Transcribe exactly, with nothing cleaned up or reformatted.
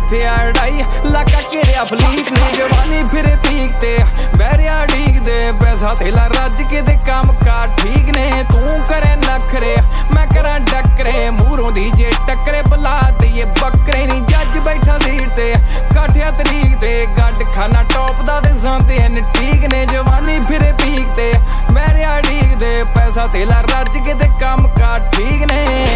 किथे अड़ाई लाका घेरिया फलीट ने जवानी फिरे पीक ते बैरिया ढीक दे पैसा थेला रज के दे काम कार ठीक ने तू करे नखरे मैं करा डकरे मूरों दी जे टकरे बुला दईए बकरे नी जज बैठा सीट ते काठिया तरीक ते गड खाना टॉप दा ते सांते एन ठीक ने जवानी फिरे पीक ते बैरिया ढीक दे पैसा थेला रज के दे काम कार ठीक ने।